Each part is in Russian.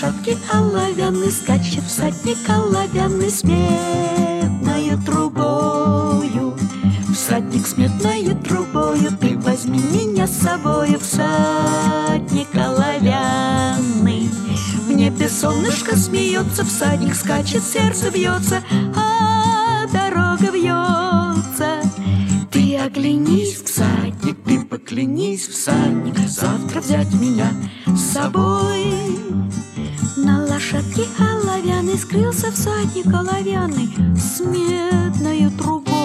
лошадке оловянный скачет всадник оловянный с медною трубою. Всадник с медною трубою, ты возьми меня с собою, всадник оловянный. В небе солнышко смеется, всадник скачет, сердце бьется, а дорога вьется. Ты оглянись, всадник, ты поклянись, всадник, завтра взять меня с собой. На лошадке оловянной скрылся всадник оловянный с медною трубою.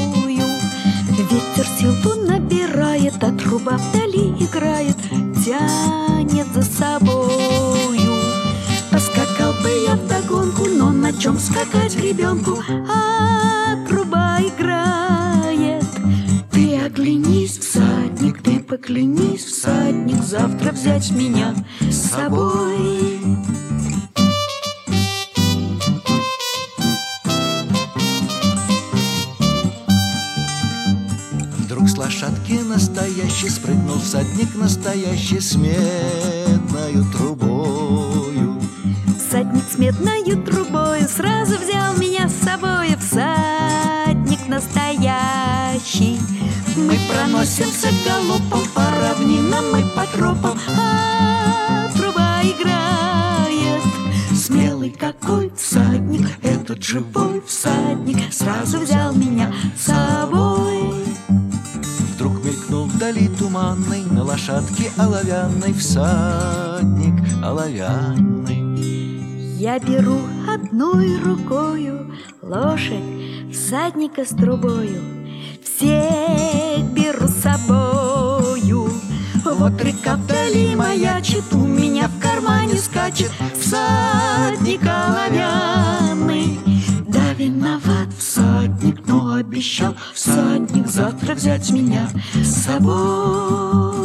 Ветер сил ту набирает, а труба вдали играет, тянет за собою. Поскакал бы я вдогонку, но на чем скакать ребенку, а труба играет. Ты оглянись, всадник, ты поклянись, всадник, завтра взять меня с собой. Вдруг с лошадки настоящий спрыгнул всадник настоящий с медною трубою. Всадник с медною трубою сразу взял меня с собой, всадник настоящий. Мы проносимся галопом по равнинам и по тропам, а труба играет. Смелый какой всадник, этот живой всадник сразу взял меня с собой. Вдруг мелькнул вдали туманный на лошадке оловянной всадник оловянный. Я беру одной рукою лошадь, всадника с трубою, всех беру с собою. Вот река вдали маячит, у меня в кармане скачет всадник оловянный. Да, виноват всадник, но обещал всадник завтра взять меня с собой.